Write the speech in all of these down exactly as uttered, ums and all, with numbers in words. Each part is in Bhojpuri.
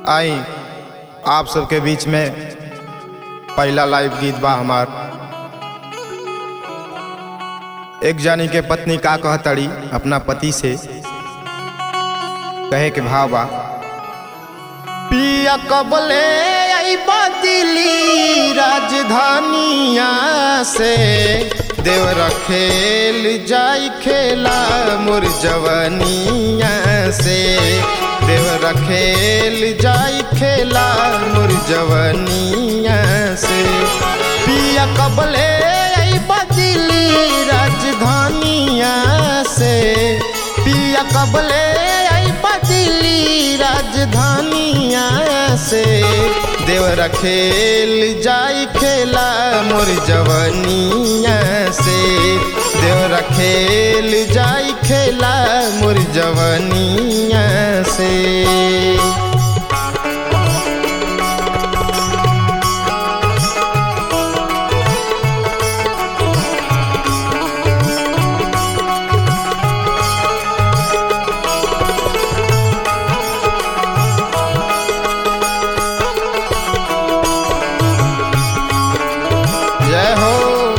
आई आप सबके बीच में पहला लाइव गीत बा हमार। एक जानी के पत्नी का कहतड़ी अपना पति से, कहे के भाव बा, पिया कबले आई दिल्ली राजधानिया से, देवर खेल जाई खेला मोर जवनिया से, देवर खेल जाई खेला मोर जवनिया से। पिया कबले आई दिल्ली राजधानिया से, पिया कबले आई दिल्ली राजधानिया से, देवर खेल जाई खेला मोर जवनिया से, देवर खेल जाई खेला मोर जवनिया से। जय हो।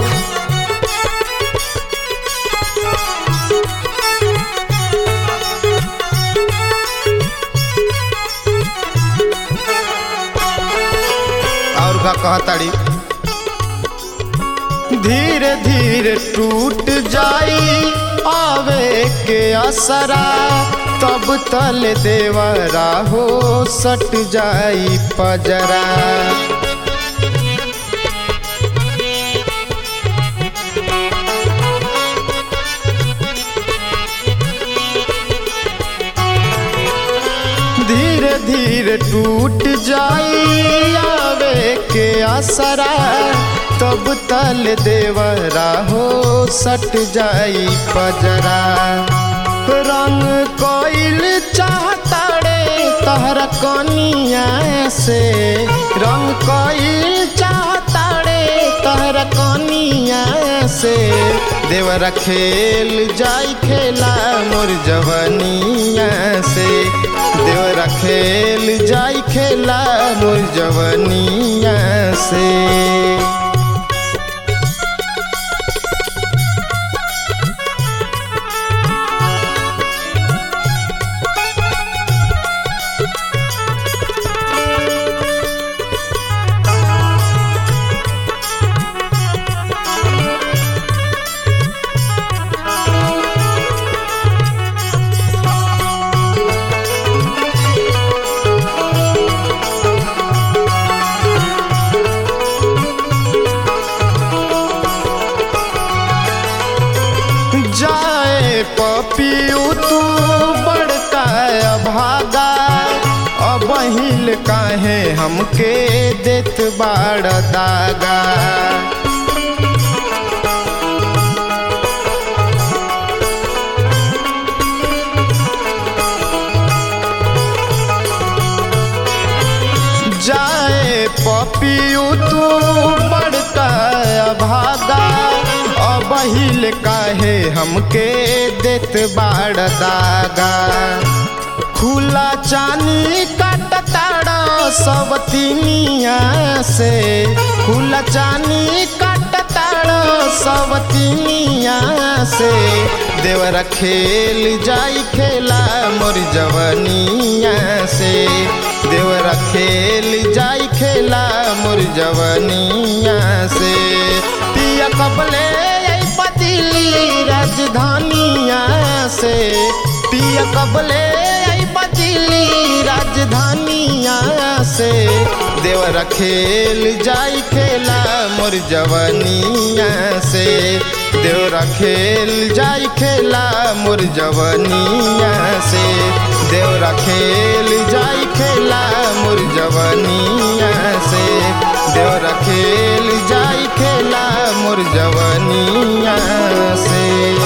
और का कहताड़ी, धीरे धीरे टूट जाई आवे के असरा, तब तल देवरा हो सट जाई पजरा। धीरे धीरे टूट जाई आवे के असरा, तब तल देवरा हो सट जाई पजरा। रंग कोइल चाहताड़े तहरा कनिया से, रंग कोइल चाहताड़े तहरा कनिया से, देवरा खेल जाई खेला मोर जवनिया से, देवरा खेल जाई खेला मोर जवनिया से। जाए पपियू तू बड़का भागा, अबहिल काहे हमके देत बाड़ दागा। जाए पपियू तू बड़का भागा, अबहिल काहे हमके देत बाड़ दागा। खुला चानी काटताड़ा सब तीनिया से, खुला चानी काटताड़ा सब तीनिया से, देवरा खेल जाई खेला मोर जवनिया से, देवरा खेल जाई खेला मोर जवनिया से। पिया कबले दिल्ली राजधानिया से, पिया कबले आई दिल्ली राजधानिया से, देवरा खेल जाई खेला मोर जवनिया से, देवरा खेल जाई खेला मोर जवनिया से, देवरा खेल जाई खेला मोर जवनिया से, देवरा खेल जाई खेला मोर जवनिया से।